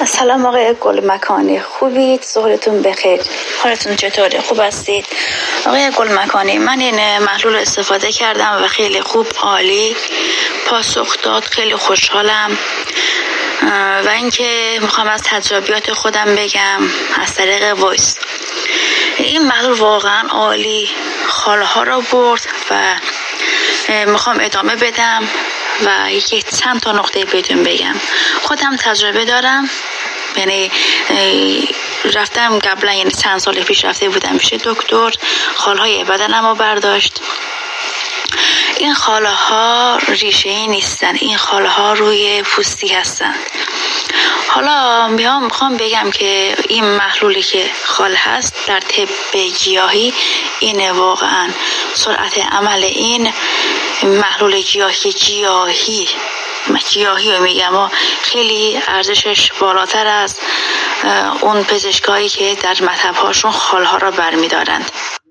سلام آقای گل مکانی، خوبید؟ ظهرتون بخیر. حالتون چطوره؟ خوب هستید؟ آقای گل مکانی، من این محلول استفاده کردم و خیلی خوب، عالی پاسخ داد. خیلی خوشحالم. و اینکه میخوام از تجربیات خودم بگم از طریق وایس. این محلول واقعا عالی خاله ها رو برد و میخوام ادامه بدم و یکی چند تا نقطه بهتون بگم. خودم تجربه دارم، یعنی رفتم قبلا، یعنی چند سال پیش رفته بودم پیش دکتر، خالهای بدنم رو برداشت. این خاله ها ریشه ای نیستن، این خاله ها روی پوستی هستن. حالا میخوام بگم که این محلولی که خال هست در طب گیاهی اینه، واقعا سرعت عمل این محلول گیاهی رو میگم و خیلی ارزشش بالاتر از اون پزشکایی که در مطب‌هاشون خالها را برمیدارند.